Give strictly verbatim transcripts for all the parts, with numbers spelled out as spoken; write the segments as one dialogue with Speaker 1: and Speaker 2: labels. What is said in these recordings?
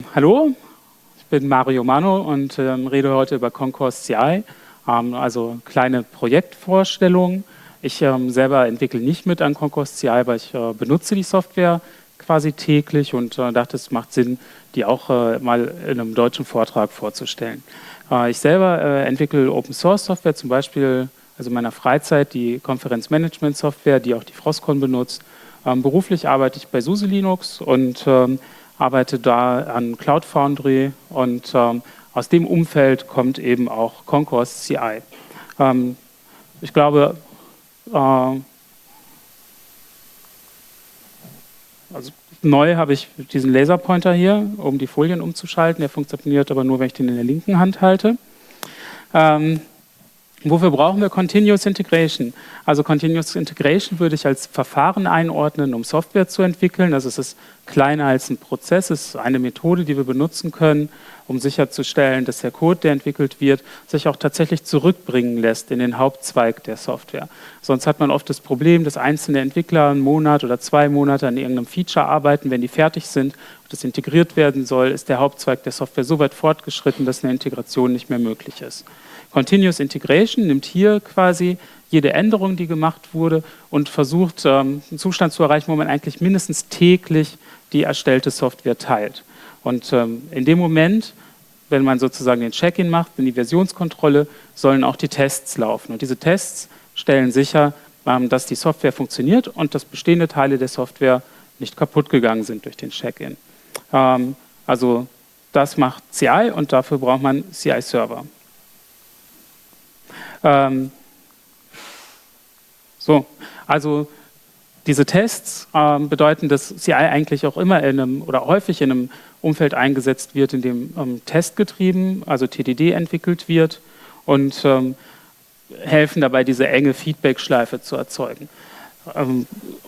Speaker 1: hallo, ich bin Mario Mano und ähm, rede heute über Concourse C I, ähm, also kleine Projektvorstellungen. Ich ähm, selber entwickle nicht mit an Concourse C I, aber ich äh, benutze die Software quasi täglich und äh, dachte, es macht Sinn, die auch äh, mal in einem deutschen Vortrag vorzustellen. Äh, ich selber äh, entwickle Open-Source-Software, zum Beispiel also in meiner Freizeit die Konferenzmanagement-Software, die auch die Frostcon benutzt. Ähm, beruflich arbeite ich bei SUSE Linux und ähm, arbeite da an Cloud Foundry und ähm, aus dem Umfeld kommt eben auch Concourse C I. Ähm, ich glaube, äh, also neu habe ich diesen Laserpointer hier, um die Folien umzuschalten. Der funktioniert aber nur, wenn ich den in der linken Hand halte. Ähm, Wofür brauchen wir Continuous Integration? Also Continuous Integration würde ich als Verfahren einordnen, um Software zu entwickeln. Also es ist kleiner als ein Prozess, es ist eine Methode, die wir benutzen können, um sicherzustellen, dass der Code, der entwickelt wird, sich auch tatsächlich zurückbringen lässt in den Hauptzweig der Software. Sonst hat man oft das Problem, dass einzelne Entwickler einen Monat oder zwei Monate an irgendeinem Feature arbeiten. Wenn die fertig sind und das integriert werden soll, ist der Hauptzweig der Software so weit fortgeschritten, dass eine Integration nicht mehr möglich ist. Continuous Integration nimmt hier quasi jede Änderung, die gemacht wurde, und versucht, ähm, einen Zustand zu erreichen, wo man eigentlich mindestens täglich die erstellte Software teilt. Und ähm, in dem Moment, wenn man sozusagen den Check-in macht, in die Versionskontrolle, sollen auch die Tests laufen. Und diese Tests stellen sicher, ähm, dass die Software funktioniert und dass bestehende Teile der Software nicht kaputt gegangen sind durch den Check-in. Ähm, also das macht C I und dafür braucht man C I-Server. Ähm, so, also diese Tests ähm, bedeuten, dass C I eigentlich auch immer in einem oder häufig in einem Umfeld eingesetzt wird, in dem ähm, testgetrieben, also T D D entwickelt wird und ähm, helfen dabei, diese enge Feedback-Schleife zu erzeugen. Ähm,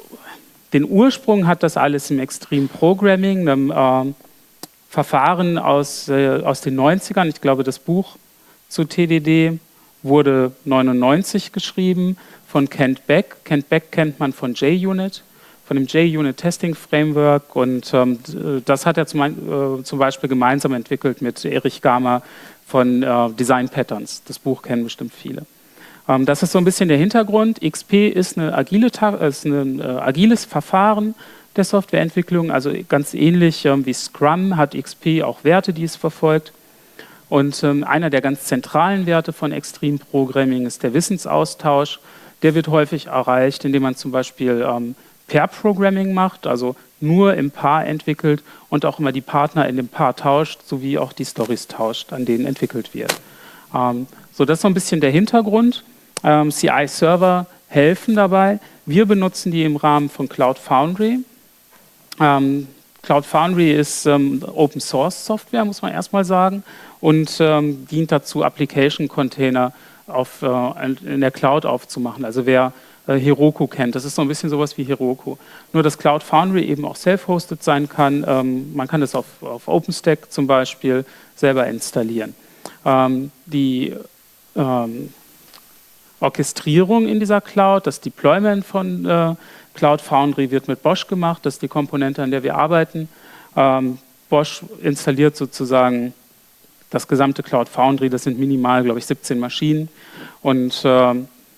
Speaker 1: den Ursprung hat das alles im Extreme Programming, einem äh, Verfahren aus, äh, aus den neunzigern. Ich glaube, das Buch zu T D D wurde neunundneunzig geschrieben von Kent Beck. Kent Beck kennt man von JUnit, von dem JUnit Testing Framework, und ähm, das hat er zum, äh, zum Beispiel gemeinsam entwickelt mit Erich Gama von äh, Design Patterns. Das Buch kennen bestimmt viele. Ähm, das ist so ein bisschen der Hintergrund. X P ist, eine agile, ist ein äh, agiles Verfahren der Softwareentwicklung, also ganz ähnlich äh, wie Scrum hat X P auch Werte, die es verfolgt. Und ähm, einer der ganz zentralen Werte von Extreme Programming ist der Wissensaustausch. Der wird häufig erreicht, indem man zum Beispiel ähm, Pair-Programming macht, also nur im Paar entwickelt und auch immer die Partner in dem Paar tauscht, sowie auch die Storys tauscht, an denen entwickelt wird. Ähm, so, das ist so ein bisschen der Hintergrund. Ähm, C I-Server helfen dabei. Wir benutzen die im Rahmen von Cloud Foundry. Ähm, Cloud Foundry ist ähm, Open-Source-Software, muss man erstmal sagen, und ähm, dient dazu, Application-Container auf, äh, in der Cloud aufzumachen. Also wer äh, Heroku kennt, das ist so ein bisschen sowas wie Heroku. Nur, dass Cloud Foundry eben auch self-hosted sein kann. Ähm, man kann das auf, auf OpenStack zum Beispiel selber installieren. Ähm, die ähm, Orchestrierung in dieser Cloud, das Deployment von äh, Cloud Foundry wird mit Bosch gemacht, das ist die Komponente, an der wir arbeiten. Ähm, Bosch installiert sozusagen das gesamte Cloud Foundry, das sind minimal, glaube ich, siebzehn Maschinen. Und äh,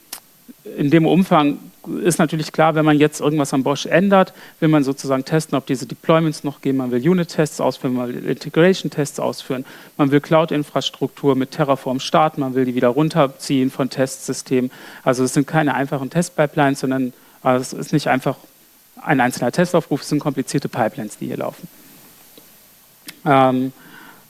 Speaker 1: in dem Umfang ist natürlich klar, wenn man jetzt irgendwas an Bosch ändert, will man sozusagen testen, ob diese Deployments noch gehen, man will Unit-Tests ausführen, man will Integration-Tests ausführen, man will Cloud-Infrastruktur mit Terraform starten, man will die wieder runterziehen von Testsystemen. Also es sind keine einfachen Testpipelines, sondern äh, es ist nicht einfach ein einzelner Testaufruf, es sind komplizierte Pipelines, die hier laufen. Ähm,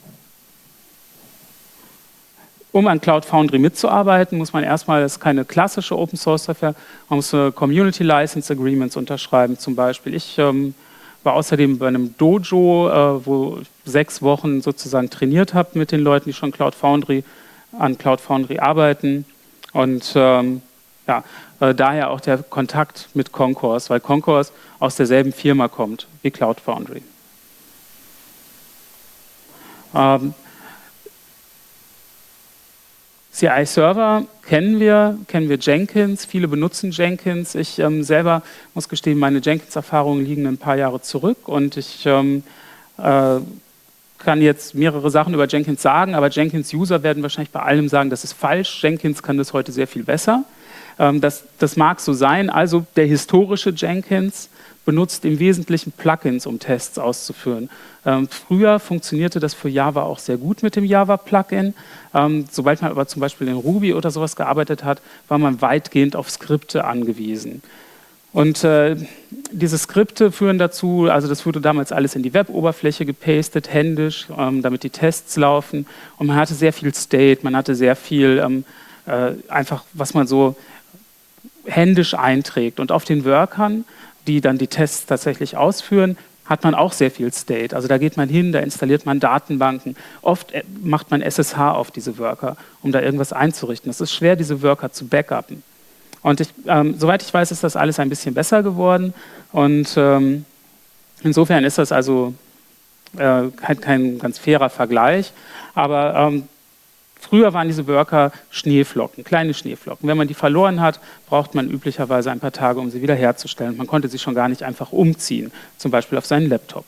Speaker 1: Um an Cloud Foundry mitzuarbeiten, muss man erstmal, das ist keine klassische Open Source Software, man muss äh, Community License Agreements unterschreiben zum Beispiel. Ich ähm, war außerdem bei einem Dojo, äh, wo ich sechs Wochen sozusagen trainiert habe mit den Leuten, die schon Cloud Foundry, an Cloud Foundry arbeiten. Und ähm, ja, äh, daher auch der Kontakt mit Concourse, weil Concourse aus derselben Firma kommt wie Cloud Foundry. Ähm, C I-Server kennen wir, kennen wir Jenkins, viele benutzen Jenkins. Ich ähm, selber muss gestehen, meine Jenkins-Erfahrungen liegen ein paar Jahre zurück und ich ähm, äh, kann jetzt mehrere Sachen über Jenkins sagen, aber Jenkins-User werden wahrscheinlich bei allem sagen, das ist falsch. Jenkins kann das heute sehr viel besser. Ähm, das, das mag so sein. Also der historische Jenkins benutzt im Wesentlichen Plugins, um Tests auszuführen. Ähm, früher funktionierte das für Java auch sehr gut mit dem Java-Plugin. Ähm, sobald man aber zum Beispiel in Ruby oder sowas gearbeitet hat, war man weitgehend auf Skripte angewiesen. Und äh, diese Skripte führen dazu, also das wurde damals alles in die Web-Oberfläche gepastet, händisch, ähm, damit die Tests laufen. Und man hatte sehr viel State, man hatte sehr viel ähm, äh, einfach, was man so händisch einträgt. Und auf den Workern, die dann die Tests tatsächlich ausführen, hat man auch sehr viel State. Also da geht man hin, da installiert man Datenbanken. Oft macht man S S H auf diese Worker, um da irgendwas einzurichten. Es ist schwer, diese Worker zu backuppen. Und ich, ähm, soweit ich weiß, ist das alles ein bisschen besser geworden. Und ähm, insofern ist das also äh, kein, kein ganz fairer Vergleich. Aber ähm, früher waren diese Worker Schneeflocken, kleine Schneeflocken. Wenn man die verloren hat, braucht man üblicherweise ein paar Tage, um sie wieder herzustellen. Man konnte sie schon gar nicht einfach umziehen, zum Beispiel auf seinen Laptop.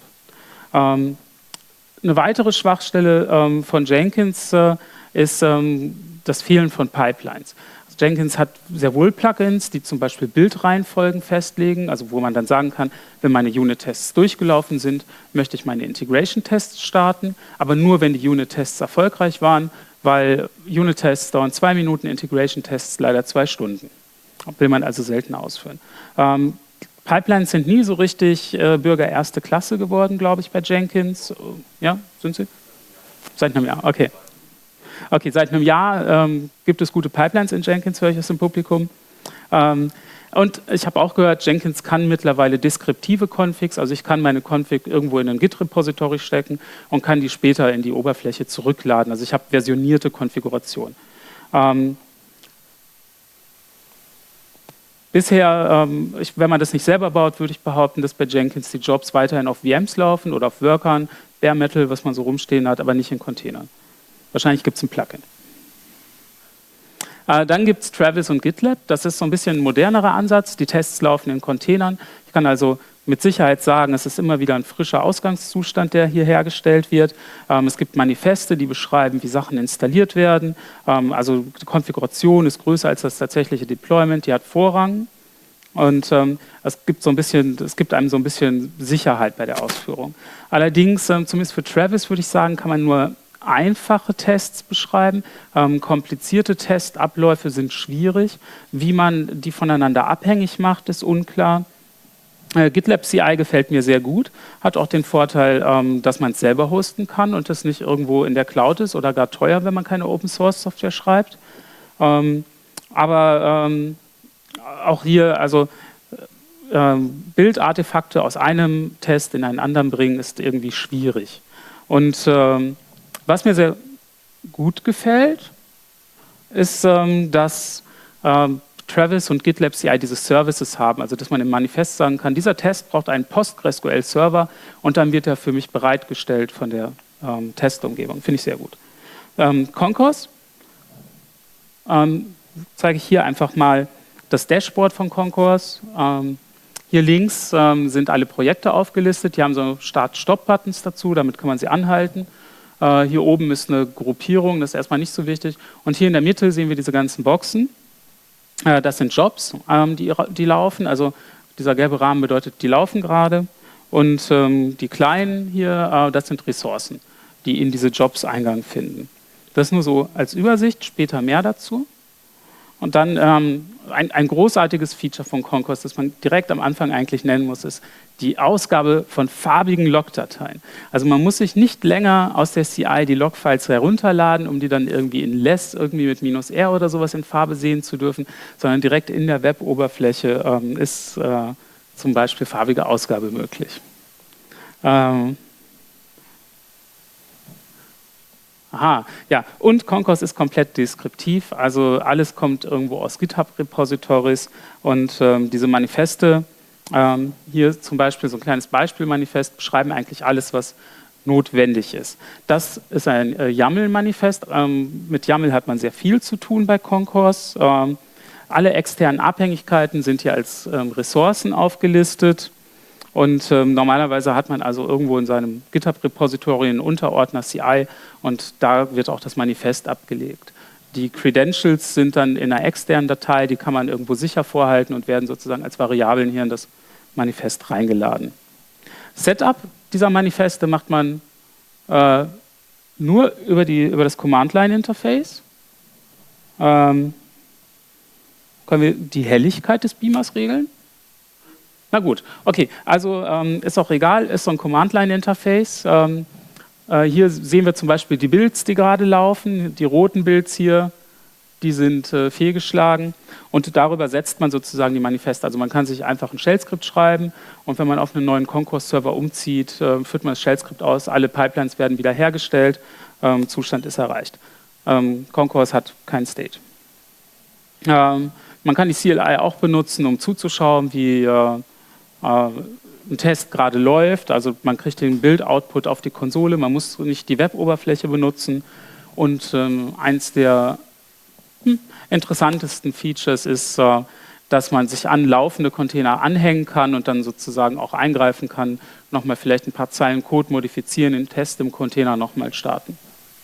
Speaker 1: Ähm, eine weitere Schwachstelle ähm, von Jenkins äh, ist ähm, das Fehlen von Pipelines. Jenkins hat sehr wohl Plugins, die zum Beispiel Bildreihenfolgen festlegen, also wo man dann sagen kann, wenn meine Unit-Tests durchgelaufen sind, möchte ich meine Integration-Tests starten, aber nur, wenn die Unit-Tests erfolgreich waren, weil Unit-Tests dauern zwei Minuten, Integration-Tests leider zwei Stunden. Will man also selten ausführen. Ähm, Pipelines sind nie so richtig äh, Bürger erste Klasse geworden, glaube ich, bei Jenkins. Ja, sind sie? Seit einem Jahr, okay. Okay, seit einem Jahr ähm, gibt es gute Pipelines in Jenkins, höre ich es im Publikum. Ähm, und ich habe auch gehört, Jenkins kann mittlerweile deskriptive Configs, also ich kann meine Config irgendwo in ein Git-Repository stecken und kann die später in die Oberfläche zurückladen. Also ich habe versionierte Konfiguration. Ähm, bisher, ähm, ich, wenn man das nicht selber baut, würde ich behaupten, dass bei Jenkins die Jobs weiterhin auf V Ms laufen oder auf Workern, Bare Metal, was man so rumstehen hat, aber nicht in Containern. Wahrscheinlich gibt es ein Plugin. Äh, dann gibt es Travis und GitLab. Das ist so ein bisschen ein modernerer Ansatz. Die Tests laufen in Containern. Ich kann also mit Sicherheit sagen, es ist immer wieder ein frischer Ausgangszustand, der hier hergestellt wird. Ähm, es gibt Manifeste, die beschreiben, wie Sachen installiert werden. Ähm, also die Konfiguration ist größer als das tatsächliche Deployment. Die hat Vorrang. Und ähm, es gibt so ein bisschen, es gibt einem so ein bisschen Sicherheit bei der Ausführung. Allerdings, ähm, zumindest für Travis würde ich sagen, kann man nur einfache Tests beschreiben. Ähm, komplizierte Testabläufe sind schwierig. Wie man die voneinander abhängig macht, ist unklar. Äh, GitLab C I gefällt mir sehr gut. Hat auch den Vorteil, ähm, dass man es selber hosten kann und es nicht irgendwo in der Cloud ist oder gar teuer, wenn man keine Open-Source-Software schreibt. Ähm, aber ähm, auch hier, also äh, Bildartefakte aus einem Test in einen anderen bringen, ist irgendwie schwierig. Und ähm, was mir sehr gut gefällt, ist, ähm, dass ähm, Travis und GitLab C I diese Services haben, also dass man im Manifest sagen kann, dieser Test braucht einen PostgreSQL-Server und dann wird er für mich bereitgestellt von der ähm, Testumgebung. Finde ich sehr gut. Ähm, Concourse ähm, zeige ich hier einfach mal das Dashboard von Concourse. Ähm, hier links ähm, sind alle Projekte aufgelistet. Die haben so Start-Stop-Buttons dazu, damit kann man sie anhalten. Hier oben ist eine Gruppierung, das ist erstmal nicht so wichtig. Und hier in der Mitte sehen wir diese ganzen Boxen. Das sind Jobs, die, die laufen. Also dieser gelbe Rahmen bedeutet, die laufen gerade. Und die kleinen hier, das sind Ressourcen, die in diese Jobs Eingang finden. Das nur so als Übersicht, später mehr dazu. Und dann ähm, ein, ein großartiges Feature von Concourse, das man direkt am Anfang eigentlich nennen muss, ist die Ausgabe von farbigen Logdateien. Also man muss sich nicht länger aus der C I die Logfiles herunterladen, um die dann irgendwie in less, irgendwie mit minus R oder sowas in Farbe sehen zu dürfen, sondern direkt in der Web-Oberfläche ähm, ist äh, zum Beispiel farbige Ausgabe möglich. Ähm, Aha, ja, und Concourse ist komplett deskriptiv, also alles kommt irgendwo aus GitHub-Repositories und ähm, diese Manifeste, ähm, hier zum Beispiel so ein kleines Beispielmanifest, beschreiben eigentlich alles, was notwendig ist. Das ist ein äh, YAML-Manifest, ähm, mit YAML hat man sehr viel zu tun bei Concourse. Ähm, alle externen Abhängigkeiten sind hier als ähm, Ressourcen aufgelistet Und ähm, normalerweise hat man also irgendwo in seinem GitHub-Repository einen Unterordner C I und da wird auch das Manifest abgelegt. Die Credentials sind dann in einer externen Datei, die kann man irgendwo sicher vorhalten und werden sozusagen als Variablen hier in das Manifest reingeladen. Setup dieser Manifeste macht man äh, nur über, die, über das Command-Line-Interface. Ähm, können wir die Helligkeit des Beamers regeln? Na gut, okay, also ähm, ist auch egal, ist so ein Command-Line-Interface. Ähm, äh, hier sehen wir zum Beispiel die Builds, die gerade laufen, die roten Builds hier, die sind äh, fehlgeschlagen und darüber setzt man sozusagen die Manifeste. Also man kann sich einfach ein Shell-Skript schreiben und wenn man auf einen neuen Concourse-Server umzieht, äh, führt man das Shell-Skript aus, alle Pipelines werden wiederhergestellt, ähm, Zustand ist erreicht. Ähm, Concourse hat kein State. Ähm, man kann die C L I auch benutzen, um zuzuschauen, wie äh, äh, ein Test gerade läuft. Also man kriegt den Build-Output auf die Konsole, man muss nicht die Web-Oberfläche benutzen. Und ähm, eins der hm, interessantesten Features ist, äh, dass man sich an laufende Container anhängen kann und dann sozusagen auch eingreifen kann, nochmal vielleicht ein paar Zeilen Code modifizieren, den Test im Container nochmal starten.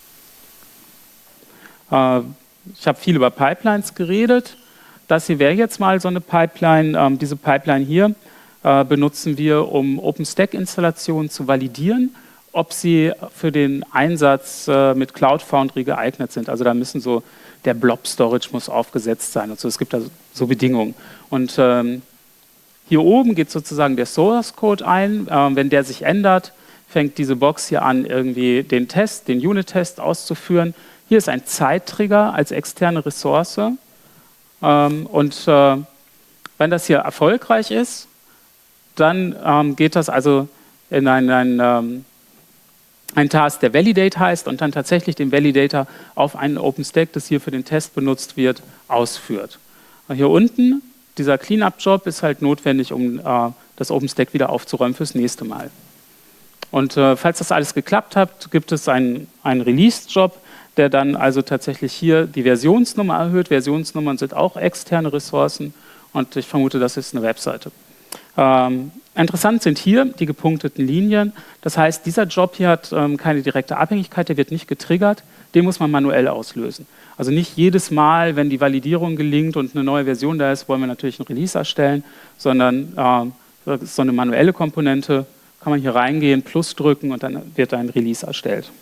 Speaker 1: Äh, ich habe viel über Pipelines geredet. Das hier wäre jetzt mal so eine Pipeline. Ähm, diese Pipeline hier äh, benutzen wir, um OpenStack-Installationen zu validieren, ob sie für den Einsatz äh, mit Cloud Foundry geeignet sind. Also da müssen so, der Blob-Storage muss aufgesetzt sein und so. Es gibt da so Bedingungen. Und ähm, hier oben geht sozusagen der Source-Code ein. Ähm, wenn der sich ändert, fängt diese Box hier an, irgendwie den Test, den Unit-Test auszuführen. Hier ist ein Zeittrigger als externe Ressource. Ähm, und äh, wenn das hier erfolgreich ist, dann ähm, geht das also in einen, ähm, einen Task, der Validate heißt und dann tatsächlich den Validator auf einen OpenStack, das hier für den Test benutzt wird, ausführt. Und hier unten, dieser Cleanup-Job ist halt notwendig, um äh, das OpenStack wieder aufzuräumen fürs nächste Mal. Und äh, falls das alles geklappt hat, gibt es einen, einen Release-Job, der dann also tatsächlich hier die Versionsnummer erhöht. Versionsnummern sind auch externe Ressourcen und ich vermute, das ist eine Webseite. Ähm, interessant sind hier die gepunkteten Linien. Das heißt, dieser Job hier hat ähm, keine direkte Abhängigkeit, der wird nicht getriggert, den muss man manuell auslösen. Also nicht jedes Mal, wenn die Validierung gelingt und eine neue Version da ist, wollen wir natürlich ein Release erstellen, sondern ähm, das ist so eine manuelle Komponente, kann man hier reingehen, Plus drücken und dann wird ein Release erstellt.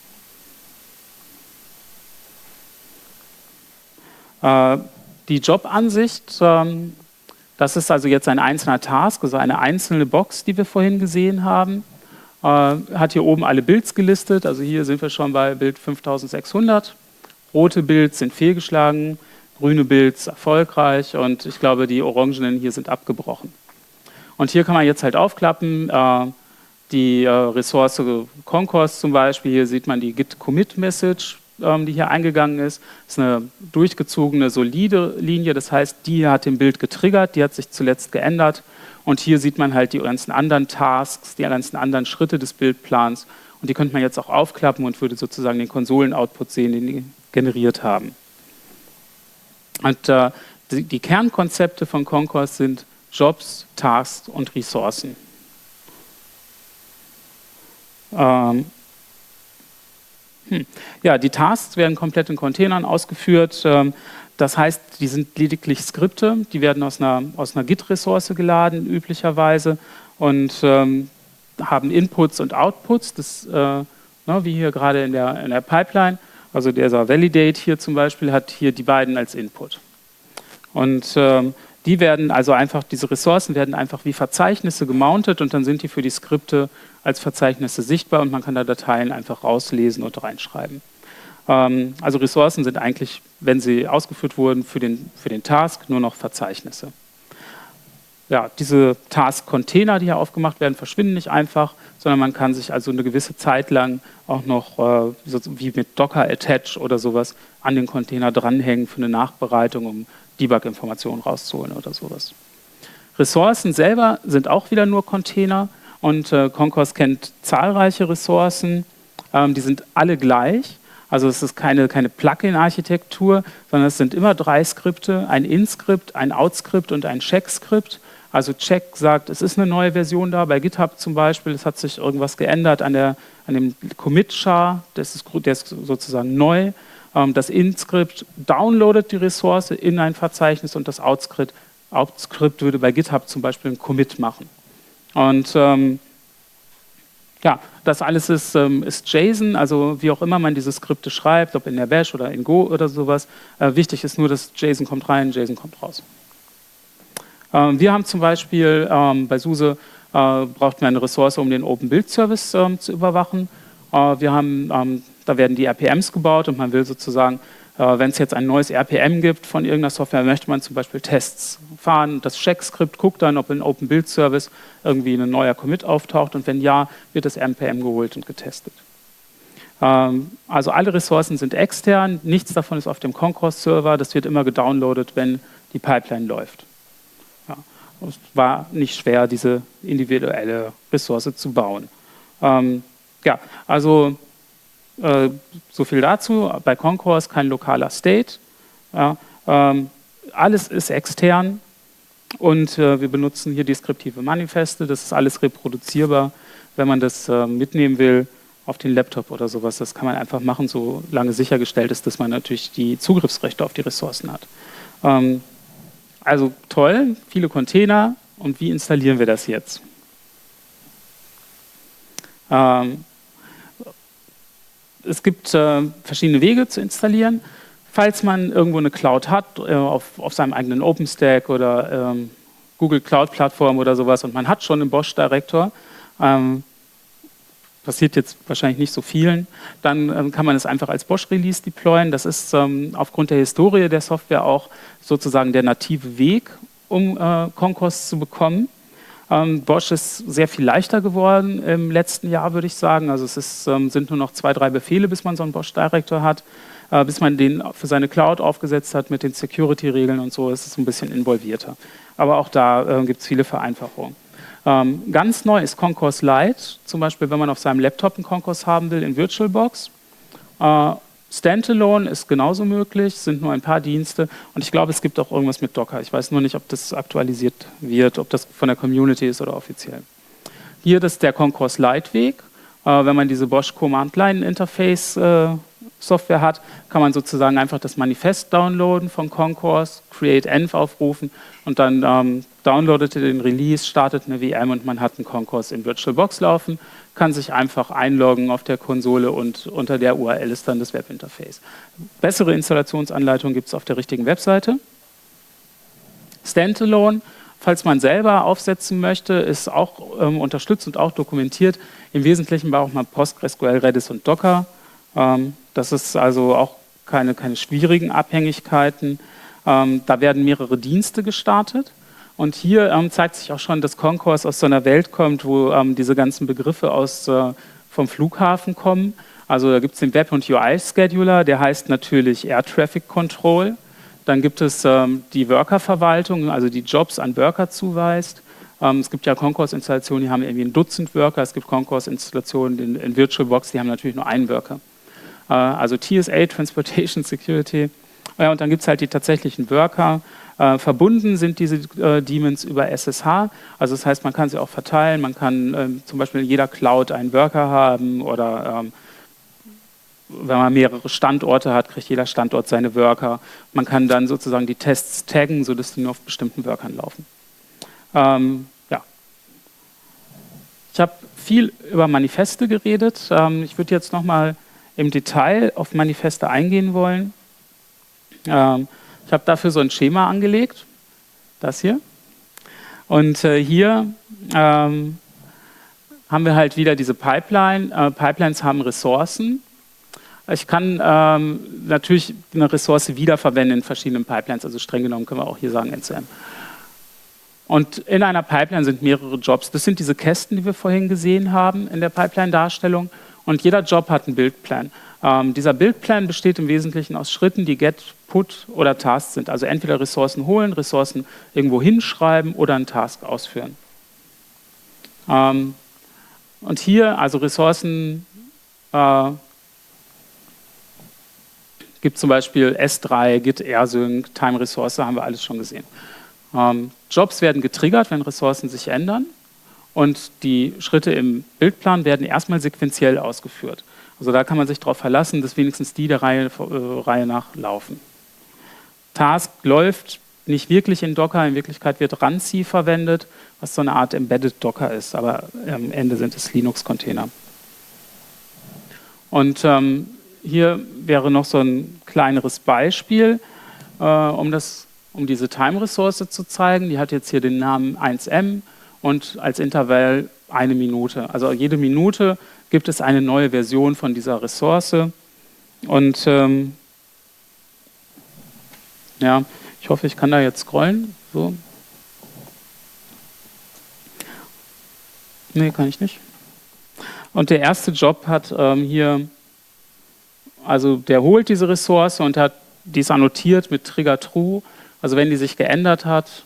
Speaker 1: Äh, die Jobansicht, ähm, das ist also jetzt ein einzelner Task, also eine einzelne Box, die wir vorhin gesehen haben. Äh, hat hier oben alle Builds gelistet, also hier sind wir schon bei Build fünftausendsechshundert. Rote Builds sind fehlgeschlagen, grüne Builds erfolgreich und ich glaube, die orangenen hier sind abgebrochen. Und hier kann man jetzt halt aufklappen, äh, die äh, Ressource Concourse zum Beispiel, hier sieht man die Git-Commit-Message, die hier eingegangen ist. Das ist eine durchgezogene, solide Linie, das heißt, die hat den Build getriggert, die hat sich zuletzt geändert und hier sieht man halt die ganzen anderen Tasks, die ganzen anderen Schritte des Bildplans und die könnte man jetzt auch aufklappen und würde sozusagen den Konsolen-Output sehen, den die generiert haben. Und äh, die, die Kernkonzepte von Concourse sind Jobs, Tasks und Ressourcen. Ähm, Hm. Ja, die Tasks werden komplett in Containern ausgeführt. Das heißt, die sind lediglich Skripte, die werden aus einer, aus einer Git-Ressource geladen, üblicherweise, und ähm, haben Inputs und Outputs, das, äh, ne, wie hier gerade in der, in der Pipeline. Also dieser Validate hier zum Beispiel hat hier die beiden als Input. Und ähm, die werden also einfach, diese Ressourcen werden einfach wie Verzeichnisse gemountet und dann sind die für die Skripte als Verzeichnisse sichtbar und man kann da Dateien einfach rauslesen und reinschreiben. Ähm, also Ressourcen sind eigentlich, wenn sie ausgeführt wurden, für den, für den Task nur noch Verzeichnisse. Ja, diese Task-Container, die hier aufgemacht werden, verschwinden nicht einfach, sondern man kann sich also eine gewisse Zeit lang auch noch, äh, so wie mit Docker-Attach oder sowas, an den Container dranhängen für eine Nachbereitung, um Debug-Informationen rauszuholen oder sowas. Ressourcen selber sind auch wieder nur Container und äh, Concourse kennt zahlreiche Ressourcen, ähm, die sind alle gleich, also es ist keine, keine Plugin-Architektur, sondern es sind immer drei Skripte, ein In-Skript, ein Out-Skript und ein Check-Skript. Also Check sagt, es ist eine neue Version da, bei GitHub zum Beispiel, es hat sich irgendwas geändert an, der, an dem Commit-Char, das ist, der ist sozusagen neu. Das In-Skript downloadet die Ressource in ein Verzeichnis und das Out-Skript Out-Skript würde bei GitHub zum Beispiel einen Commit machen. Und ähm, ja, das alles ist, ähm, ist JSON, also wie auch immer man diese Skripte schreibt, ob in der Bash oder in Go oder sowas. Äh, wichtig ist nur, dass JSON kommt rein, JSON kommt raus. Ähm, wir haben zum Beispiel ähm, bei SUSE äh, brauchten wir eine Ressource, um den Open Build Service ähm, zu überwachen. Äh, wir haben, ähm, da werden die R P Ms gebaut und man will sozusagen, äh, wenn es jetzt ein neues R P M gibt von irgendeiner Software, möchte man zum Beispiel Tests fahren. Das Check-Skript guckt dann, ob in Open Build Service irgendwie ein neuer Commit auftaucht und wenn ja, wird das R P M geholt und getestet. Ähm, also alle Ressourcen sind extern, nichts davon ist auf dem Concourse-Server, das wird immer gedownloadet, wenn die Pipeline läuft. Ja, es war nicht schwer, diese individuelle Ressource zu bauen. Ähm, ja, also äh, so viel dazu. Bei Concourse kein lokaler State. Ja, ähm, alles ist extern und äh, wir benutzen hier deskriptive Manifeste. Das ist alles reproduzierbar, wenn man das äh, mitnehmen will auf den Laptop oder sowas. Das kann man einfach machen, solange sichergestellt ist, dass man natürlich die Zugriffsrechte auf die Ressourcen hat. Ähm, also toll, viele Container. Und wie installieren wir das jetzt? Ähm, es gibt äh, verschiedene Wege zu installieren. Falls man irgendwo eine Cloud hat, äh, auf, auf seinem eigenen OpenStack oder ähm, Google Cloud Plattform oder sowas und man hat schon einen Bosch Director, ähm, passiert jetzt wahrscheinlich nicht so vielen, dann ähm, kann man es einfach als Bosch Release deployen. Das ist ähm, aufgrund der Historie der Software auch sozusagen der native Weg, um äh, Concourse zu bekommen. Ähm, Bosch ist sehr viel leichter geworden im letzten Jahr, würde ich sagen. Also es ist, ähm, sind nur noch zwei, drei Befehle, bis man so einen Bosch Director hat, äh, bis man den für seine Cloud aufgesetzt hat mit den Security-Regeln und so, ist es ein bisschen involvierter. Aber auch da äh, gibt es viele Vereinfachungen. Ähm, ganz neu ist Concourse Lite, zum Beispiel, wenn man auf seinem Laptop einen Concourse haben will in VirtualBox. Äh, Standalone ist genauso möglich, sind nur ein paar Dienste und ich glaube, es gibt auch irgendwas mit Docker. Ich weiß nur nicht, ob das aktualisiert wird, ob das von der Community ist oder offiziell. Hier das ist der Concourse Lite Weg. Äh, wenn man diese Bosch Command-Line-Interface äh, Software hat, kann man sozusagen einfach das Manifest downloaden von Concourse, create env aufrufen und dann ähm, downloadet ihr den Release, startet eine V M und man hat einen Concourse in VirtualBox laufen, kann sich einfach einloggen auf der Konsole und unter der U R L ist dann das Webinterface. Bessere Installationsanleitung gibt es auf der richtigen Webseite. Standalone, falls man selber aufsetzen möchte, ist auch ähm, unterstützt und auch dokumentiert. Im Wesentlichen braucht man PostgreSQL, Redis und Docker. Ähm, das ist also auch keine, keine schwierigen Abhängigkeiten. Ähm, da werden mehrere Dienste gestartet. Und hier ähm, zeigt sich auch schon, dass Concourse aus so einer Welt kommt, wo ähm, diese ganzen Begriffe aus, äh, vom Flughafen kommen. Also da gibt es den Web- und U I-Scheduler, der heißt natürlich Air Traffic Control. Dann gibt es ähm, die Worker-Verwaltung, also die Jobs an Worker zuweist. Ähm, es gibt ja Concourse-Installationen, die haben irgendwie ein Dutzend Worker. Es gibt Concourse-Installationen in, in VirtualBox, die haben natürlich nur einen Worker. Äh, also T S A, Transportation Security. Ja, und dann gibt es halt die tatsächlichen Worker. Äh, verbunden sind diese äh, Daemons über S S H. Also das heißt, man kann sie auch verteilen. Man kann äh, zum Beispiel in jeder Cloud einen Worker haben oder ähm, wenn man mehrere Standorte hat, kriegt jeder Standort seine Worker. Man kann dann sozusagen die Tests taggen, sodass die nur auf bestimmten Workern laufen. Ähm, ja. Ich habe viel über Manifeste geredet. Ähm, ich würde jetzt nochmal im Detail auf Manifeste eingehen wollen. Ähm, ich habe dafür so ein Schema angelegt, das hier. Und äh, hier ähm, haben wir halt wieder diese Pipeline. Äh, Pipelines haben Ressourcen. Ich kann ähm, natürlich eine Ressource wiederverwenden in verschiedenen Pipelines, also streng genommen können wir auch hier sagen N C M. Und in einer Pipeline sind mehrere Jobs. Das sind diese Kästen, die wir vorhin gesehen haben in der Pipeline-Darstellung. Und jeder Job hat einen Buildplan. Ähm, dieser Buildplan besteht im Wesentlichen aus Schritten, die Get, Put oder Tasks sind. Also entweder Ressourcen holen, Ressourcen irgendwo hinschreiben oder einen Task ausführen. Ähm, und hier, also Ressourcen, äh, gibt zum Beispiel S drei, Git, rsync, Time Ressource, haben wir alles schon gesehen. Ähm, Jobs werden getriggert, wenn Ressourcen sich ändern. Und die Schritte im Bildplan werden erstmal sequenziell ausgeführt. Also da kann man sich darauf verlassen, dass wenigstens die der Reihe, äh, Reihe nach laufen. Task läuft nicht wirklich in Docker, in Wirklichkeit wird Runc verwendet, was so eine Art Embedded Docker ist, aber am Ende sind es Linux-Container. Und ähm, hier wäre noch so ein kleineres Beispiel, äh, um, das, um diese Time-Ressource zu zeigen. Die hat jetzt hier den Namen eins m und als Intervall eine Minute. Also jede Minute gibt es eine neue Version von dieser Ressource. Und ähm, ja, ich hoffe, ich kann da jetzt scrollen. So. Nee, kann ich nicht. Und der erste Job hat ähm, hier, also der holt diese Ressource und hat dies annotiert mit Trigger True. Also wenn die sich geändert hat,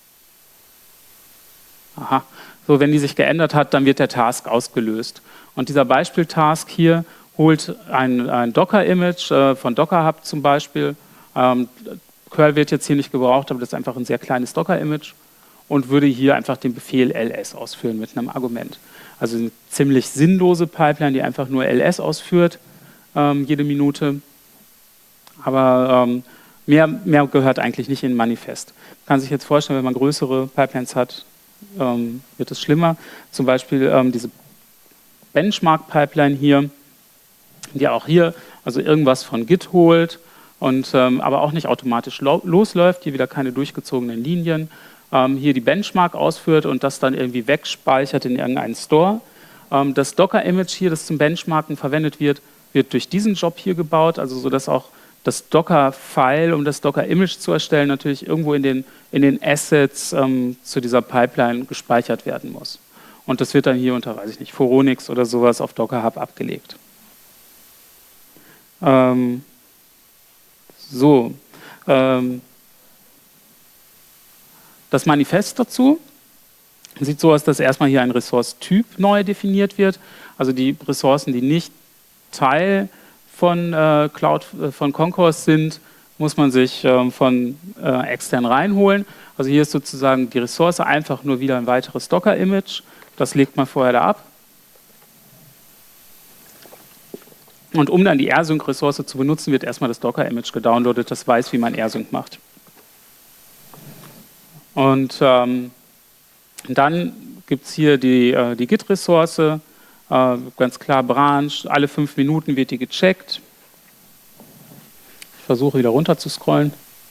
Speaker 1: aha, so wenn die sich geändert hat, dann wird der Task ausgelöst. Und dieser Beispiel-Task hier holt ein, ein Docker-Image äh, von Docker Hub zum Beispiel. Ähm, Curl wird jetzt hier nicht gebraucht, aber das ist einfach ein sehr kleines Docker-Image und würde hier einfach den Befehl ls ausführen mit einem Argument. Also eine ziemlich sinnlose Pipeline, die einfach nur ls ausführt, ähm, jede Minute. Aber ähm, mehr, mehr gehört eigentlich nicht in ein Manifest. Man kann sich jetzt vorstellen, wenn man größere Pipelines hat, ähm, wird es schlimmer. Zum Beispiel ähm, diese Benchmark-Pipeline hier, die auch hier also irgendwas von Git holt, und ähm, aber auch nicht automatisch lo losläuft, hier wieder keine durchgezogenen Linien, ähm, hier die Benchmark ausführt und das dann irgendwie wegspeichert in irgendeinen Store. Ähm, das Docker-Image hier, das zum Benchmarken verwendet wird, wird durch diesen Job hier gebaut, also so dass auch das Docker-File, um das Docker-Image zu erstellen, natürlich irgendwo in den, in den Assets ähm, zu dieser Pipeline gespeichert werden muss. Und das wird dann hier unter, weiß ich nicht, Phoronix oder sowas auf Docker Hub abgelegt. Ähm, So, ähm, das Manifest dazu sieht so aus, dass erstmal hier ein Ressource-Typ neu definiert wird. Also die Ressourcen, die nicht Teil von äh, Cloud, äh, von Concourse sind, muss man sich äh, von äh, extern reinholen. Also hier ist sozusagen die Ressource einfach nur wieder ein weiteres Docker-Image. Das legt man vorher da ab. Und um dann die rsync-Ressource zu benutzen, wird erstmal das Docker-Image gedownloadet, das weiß, wie man rsync macht. Und ähm, dann gibt es hier die, äh, die Git-Ressource, äh, ganz klar Branch, alle fünf Minuten wird die gecheckt. Ich versuche wieder runter zu scrollen.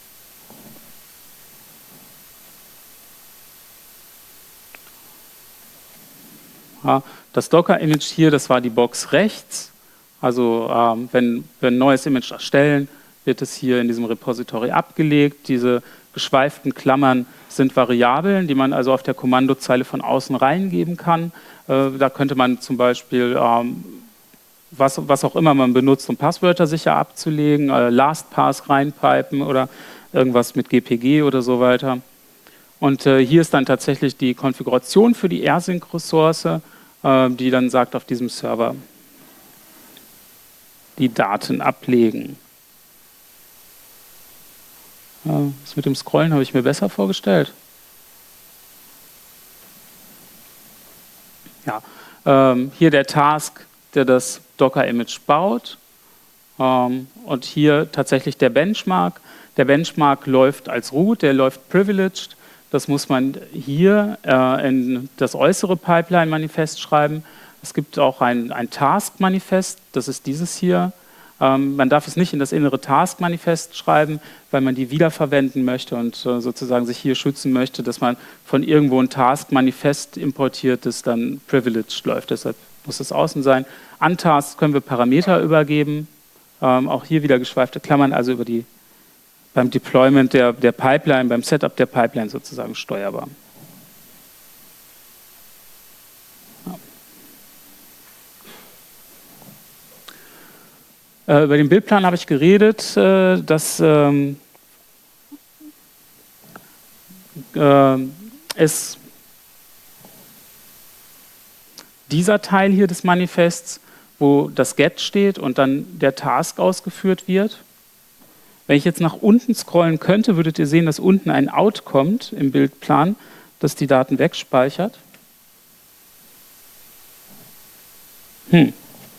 Speaker 1: Ja, das Docker-Image hier, das war die Box rechts. Also ähm, wenn wir ein neues Image erstellen, wird es hier in diesem Repository abgelegt. Diese geschweiften Klammern sind Variablen, die man also auf der Kommandozeile von außen reingeben kann. Äh, da könnte man zum Beispiel, ähm, was, was auch immer man benutzt, um Passwörter sicher abzulegen, äh, LastPass reinpipen oder irgendwas mit G P G oder so weiter. Und äh, hier ist dann tatsächlich die Konfiguration für die rsync-Ressource, äh, die dann sagt, auf diesem Server die Daten ablegen. Das mit dem Scrollen habe ich mir besser vorgestellt. Ja, ähm, hier der Task, der das Docker-Image baut. Ähm, und hier tatsächlich der Benchmark. Der Benchmark läuft als Root, der läuft privileged. Das muss man hier äh, in das äußere Pipeline-Manifest schreiben. Es gibt auch ein, ein Task-Manifest, das ist dieses hier. Ähm, man darf es nicht in das innere Task-Manifest schreiben, weil man die wiederverwenden möchte und äh, sozusagen sich hier schützen möchte, dass man von irgendwo ein Task-Manifest importiert, das dann privileged läuft. Deshalb muss es außen sein. An Tasks können wir Parameter übergeben. Ähm, auch hier wieder geschweifte Klammern, also über die, beim Deployment der, der Pipeline, beim Setup der Pipeline sozusagen steuerbar. Äh, über den Bildplan habe ich geredet, äh, dass ähm, äh, es dieser Teil hier des Manifests, wo das Get steht und dann der Task ausgeführt wird. Wenn ich jetzt nach unten scrollen könnte, würdet ihr sehen, dass unten ein Out kommt im Bildplan, das die Daten wegspeichert. Hm.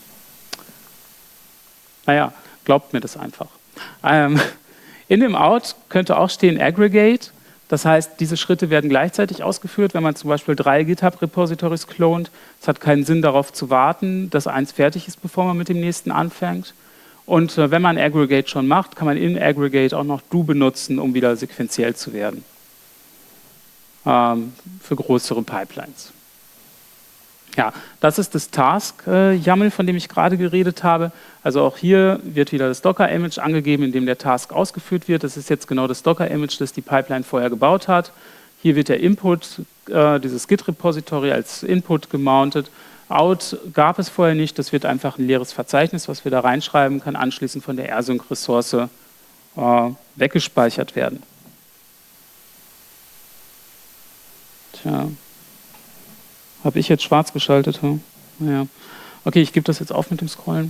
Speaker 1: Naja, glaubt mir das einfach. Ähm, in dem Out könnte auch stehen Aggregate. Das heißt, diese Schritte werden gleichzeitig ausgeführt, wenn man zum Beispiel drei GitHub-Repositories clont. Es hat keinen Sinn, darauf zu warten, dass eins fertig ist, bevor man mit dem nächsten anfängt. Und äh, wenn man Aggregate schon macht, kann man in Aggregate auch noch Do benutzen, um wieder sequenziell zu werden. Ähm, für größere Pipelines. Ja, das ist das Task-YAML, von dem ich gerade geredet habe. Also auch hier wird wieder das Docker-Image angegeben, in dem der Task ausgeführt wird. Das ist jetzt genau das Docker-Image, das die Pipeline vorher gebaut hat. Hier wird der Input, äh, dieses Git-Repository als Input gemountet. Out gab es vorher nicht, das wird einfach ein leeres Verzeichnis, was wir da reinschreiben, kann anschließend von der rsync-Ressource äh, weggespeichert werden. Tja. Habe ich jetzt schwarz geschaltet? Hm? Naja. Okay, ich gebe das jetzt auf mit dem Scrollen.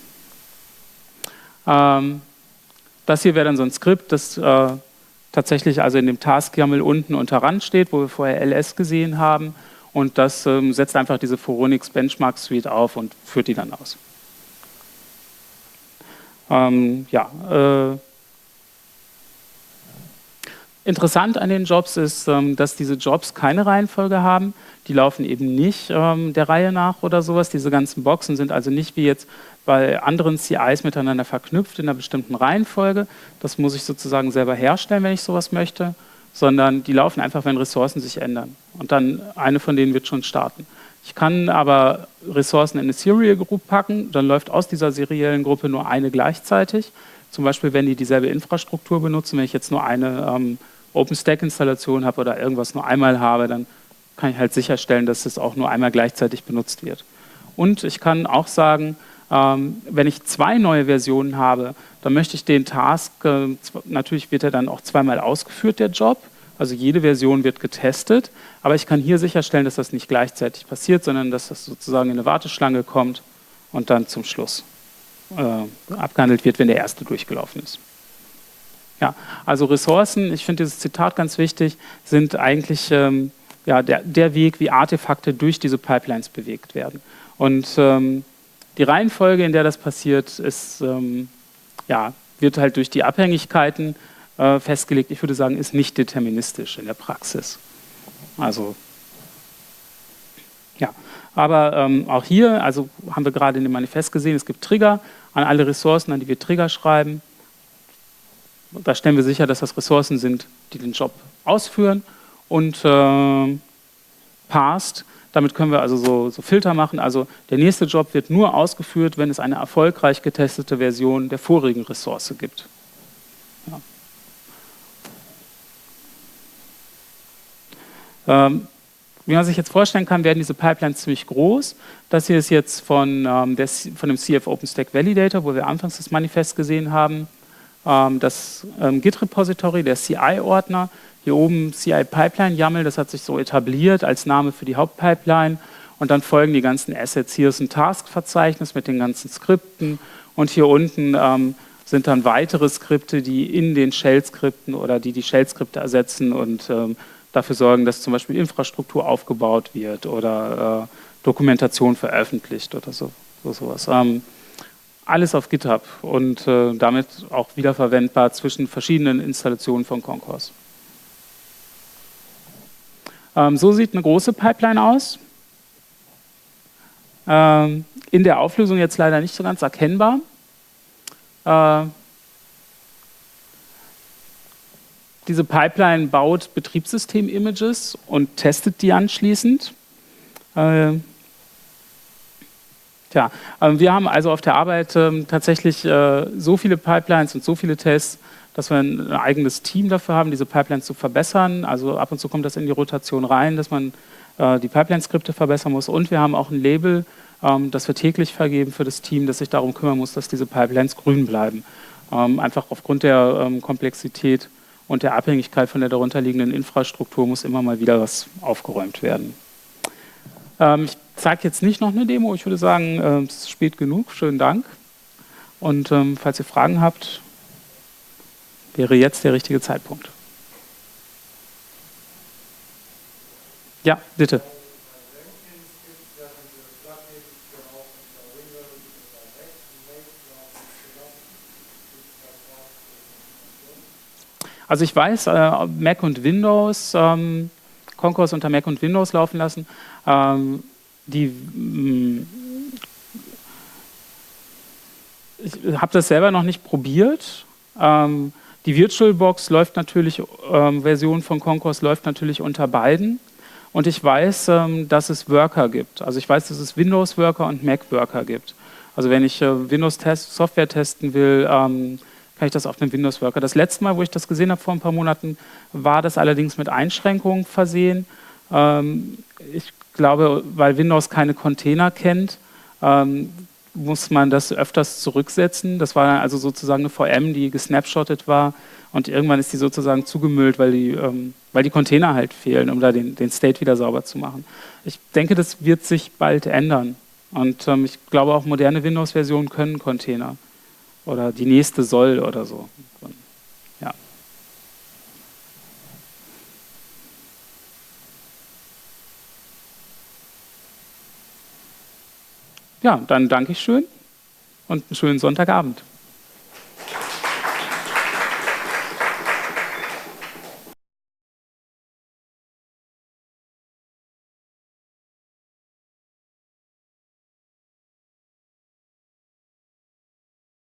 Speaker 1: Ähm, das hier wäre dann so ein Skript, das äh, tatsächlich also in dem Task-YAML unten unter Rand steht, wo wir vorher L S gesehen haben. Und das ähm, setzt einfach diese Phoronix Benchmark Suite auf und führt die dann aus. Ähm, ja, äh, Interessant an den Jobs ist, dass diese Jobs keine Reihenfolge haben. Die laufen eben nicht ähm, der Reihe nach oder sowas. Diese ganzen Boxen sind also nicht wie jetzt bei anderen C Is miteinander verknüpft in einer bestimmten Reihenfolge. Das muss ich sozusagen selber herstellen, wenn ich sowas möchte. Sondern die laufen einfach, wenn Ressourcen sich ändern. Und dann eine von denen wird schon starten. Ich kann aber Ressourcen in eine Serial Group packen. Dann läuft aus dieser seriellen Gruppe nur eine gleichzeitig. Zum Beispiel, wenn die dieselbe Infrastruktur benutzen. Wenn ich jetzt nur eine ähm, OpenStack-Installation habe oder irgendwas nur einmal habe, dann kann ich halt sicherstellen, dass es auch nur einmal gleichzeitig benutzt wird. Und ich kann auch sagen, ähm, wenn ich zwei neue Versionen habe, dann möchte ich den Task, äh, natürlich wird er dann auch zweimal ausgeführt, der Job, also jede Version wird getestet, aber ich kann hier sicherstellen, dass das nicht gleichzeitig passiert, sondern dass das sozusagen in eine Warteschlange kommt und dann zum Schluss äh, abgehandelt wird, wenn der erste durchgelaufen ist. Ja, also Ressourcen, ich finde dieses Zitat ganz wichtig, sind eigentlich ähm, ja, der, der Weg, wie Artefakte durch diese Pipelines bewegt werden. Und ähm, die Reihenfolge, in der das passiert, ist, ähm, ja, wird halt durch die Abhängigkeiten äh, festgelegt. Ich würde sagen, ist nicht deterministisch in der Praxis. Also, ja. Aber ähm, auch hier, also haben wir gerade in dem Manifest gesehen, es gibt Trigger an alle Ressourcen, an die wir Trigger schreiben. Da stellen wir sicher, dass das Ressourcen sind, die den Job ausführen und äh, passed. Damit können wir also so, so Filter machen. Also der nächste Job wird nur ausgeführt, wenn es eine erfolgreich getestete Version der vorigen Ressource gibt. Ja. Ähm, wie man sich jetzt vorstellen kann, werden diese Pipelines ziemlich groß. Das hier ist jetzt von, ähm, der, von dem C F OpenStack Validator, wo wir anfangs das Manifest gesehen haben. Das ähm, Git-Repository, der C I-Ordner, hier oben C I-Pipeline-YAML, das hat sich so etabliert als Name für die Hauptpipeline und dann folgen die ganzen Assets. Hier ist ein Task-Verzeichnis mit den ganzen Skripten und hier unten ähm, sind dann weitere Skripte, die in den Shell-Skripten oder die die Shell-Skripte ersetzen und ähm, dafür sorgen, dass zum Beispiel Infrastruktur aufgebaut wird oder äh, Dokumentation veröffentlicht oder so, so sowas. Ähm, Alles auf GitHub und äh, damit auch wiederverwendbar zwischen verschiedenen Installationen von Concourse. Ähm, so sieht eine große Pipeline aus. Ähm, in der Auflösung jetzt leider nicht so ganz erkennbar. Äh, diese Pipeline baut Betriebssystem-Images und testet die anschließend. Äh, Tja, wir haben also auf der Arbeit äh, tatsächlich äh, so viele Pipelines und so viele Tests, dass wir ein eigenes Team dafür haben, diese Pipelines zu verbessern. Also ab und zu kommt das in die Rotation rein, dass man äh, die Pipeline-Skripte verbessern muss. Und wir haben auch ein Label, ähm, das wir täglich vergeben für das Team, das sich darum kümmern muss, dass diese Pipelines grün bleiben. Ähm, einfach aufgrund der ähm, Komplexität und der Abhängigkeit von der darunterliegenden Infrastruktur muss immer mal wieder was aufgeräumt werden. Ähm, ich zeige jetzt nicht noch eine Demo, ich würde sagen, äh, es ist spät genug, schönen Dank. Und ähm, falls ihr Fragen habt, wäre jetzt der richtige Zeitpunkt. Ja, bitte. Also ich weiß, äh, Mac und Windows, ähm, Concourse unter Mac und Windows laufen lassen. Ähm, die, mh, ich habe das selber noch nicht probiert. Ähm, die VirtualBox läuft natürlich, ähm, Version von Concourse läuft natürlich unter beiden. Und ich weiß, ähm, dass es Worker gibt. Also ich weiß, dass es Windows-Worker und Mac-Worker gibt. Also wenn ich äh, Windows-Software testen will, ähm, kann ich das auf dem Windows-Worker. Das letzte Mal, wo ich das gesehen habe, vor ein paar Monaten, war das allerdings mit Einschränkungen versehen. Ähm, ich glaube, weil Windows keine Container kennt, ähm, muss man das öfters zurücksetzen. Das war dann also sozusagen eine V M, die gesnapshottet war und irgendwann ist die sozusagen zugemüllt, weil die, ähm, weil die Container halt fehlen, um da den, den State wieder sauber zu machen. Ich denke, das wird sich bald ändern und ähm, ich glaube auch moderne Windows-Versionen können Container. Oder die nächste soll oder so. Ja. Ja, dann danke ich schön und einen schönen Sonntagabend.